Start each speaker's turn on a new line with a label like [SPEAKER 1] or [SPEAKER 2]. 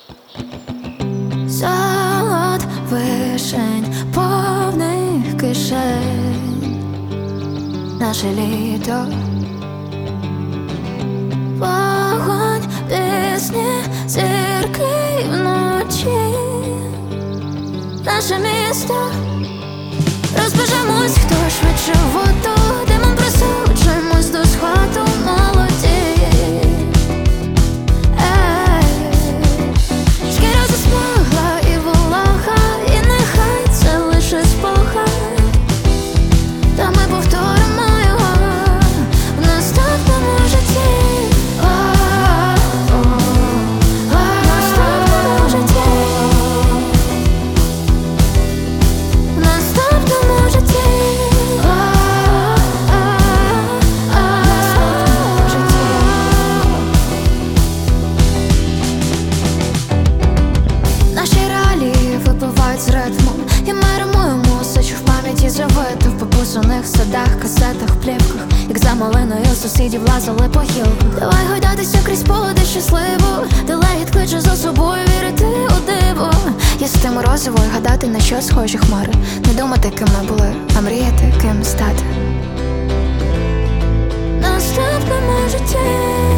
[SPEAKER 1] Солод вишень, повних кишень, наше літо, вогонь, пісні, зірки вночі, наше місто. Розбежемось, хто швидше в воду, димом присуджуємось до схвату молоді. Шкіра засмагла і волога, і нехай це лише спогад, та ми повторимо його в наступному житті. В наступному житті. В наступному житті. Наші реалії випливають з ритмом, і ми римуємо все, що в пам'яті завито, в попусаних садах, касетах, плівках, як за малиною сусідів лазили по гілках. Давай гойдатися крізь поле щасливо, де легіт кличе за собою вірити у диво. Їсти морозиво і гадати, на що схожі хмари, не думати, ким ми були, а мріяти, ким стати. В наступному житті.